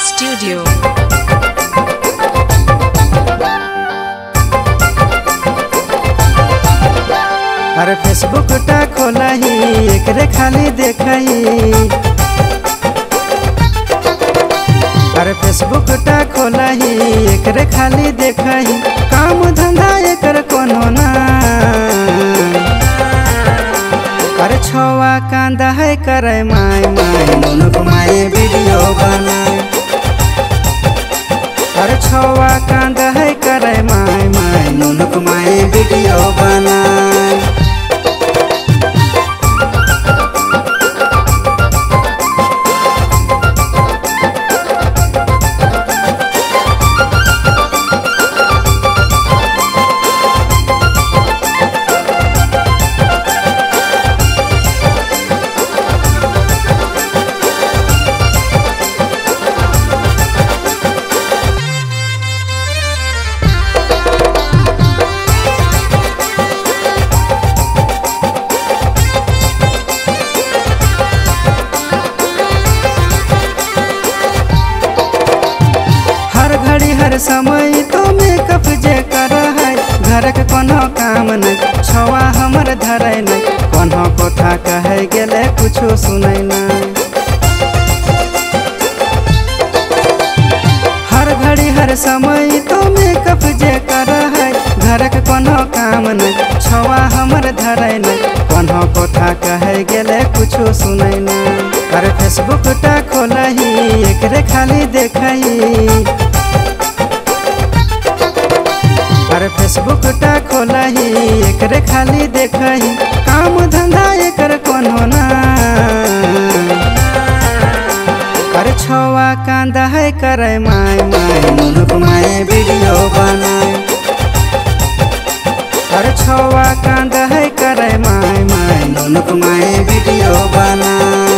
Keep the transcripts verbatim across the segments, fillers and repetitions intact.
Studio. अरे Facebook टा खोलही एकरे खाली देखही। अरे फेसबुक टा खोलही एकरे खाली देखही। काम धंधा एकर कोनो ना। अरे छोवा कांदा है करे माय माय मुनुक माय वीडियो बनाए। अरे छोवा कांदा है करे माय माय मुनुक माय वीडियो बनाए। हर समय तो मेकअप जे कर है घर के कोनो काम नहीं। छवा हमर धरे नहीं कोनो कोठा कहे गेले कुछो सुनै नहीं। हर घड़ी हर समय तो मेकअप जे कर है घर के कोनो काम नहीं। छवा हमर धरे नहीं कोनो कोठा कहे गेले कुछो सुनै नहीं। अरे फेसबुक टा खोलही एकरे खाली देखही। अरे फेसबुक टा खोलही एकरे खाली देखही। काम धंधा एकर कोनो ना। अरे छोवा कांदा है करे माय माय मुनुक माय वीडियो बनाए। अरे छोवा कांदा है करे माय माय मुनुक माय वीडियो बनाए।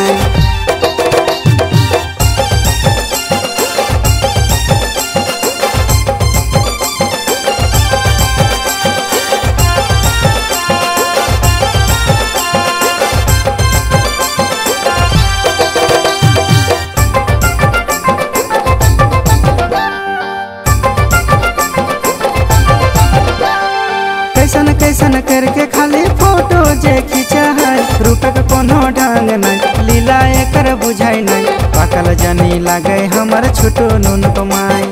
कैसन कैसन करके खाली फोटो जे खींचा है। रुपए के कोनो ढंग नहीं लीला एकर बुझाई नहीं। पाकल जनी लागे हमर छोटो नून कमाई।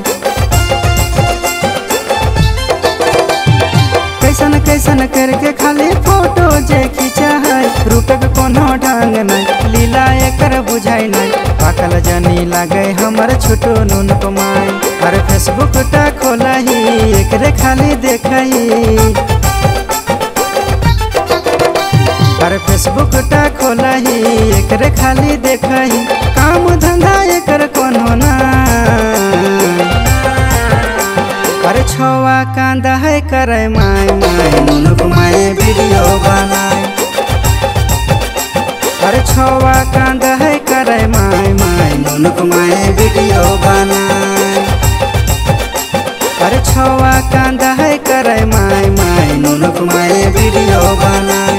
कैसन कैसन करके खाली फोटो जे खींचा है। रुपए के कोनो ढंग नहीं लीला एकर बुझाई नहीं। पाकल जनी लागे हमर छोटो नून कमाई। अरे फेसबुक टा खोलही एकरे खाली देखही। अरे फेसबुक टा खोलही एकरे खाली देखही। काम धंधा एकर कोनो ना। अरे छोवा कांदा है करे माय माय मुनुक माय वीडियो बनाए। अरे छोवा कांदा है करे माय माय मुनुक माय वीडियो बनाए। अरे छोवा कांदा है करे माय माय मुनुक माय वीडियो बनाए।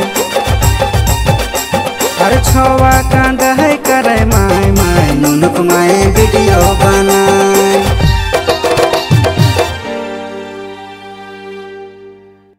अरे छोवा कांदा है करे माय माय मुनुक माय वीडियो बनाए।